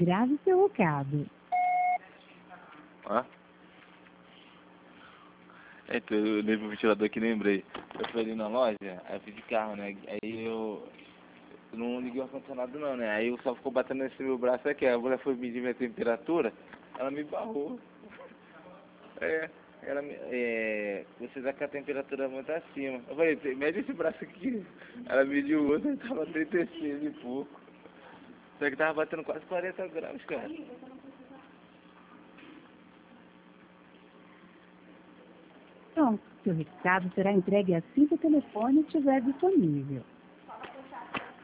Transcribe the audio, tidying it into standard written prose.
Grave seu recado. Ó. Então, eu levei pro ventilador aqui, lembrei. Eu fui ali na loja, aí eu fui de carro, né? Aí eu não liguei o ar-condicionado não, né? Aí o sol ficou batendo nesse meu braço aqui. A mulher foi medir minha temperatura, ela me barrou. Você tá com a temperatura muito acima. Eu falei, mede esse braço aqui. Ela mediu o outro, tava 36 e pouco. Só que tava batendo quase 40 graus, cara. Pronto, seu recado será entregue assim que o telefone estiver disponível.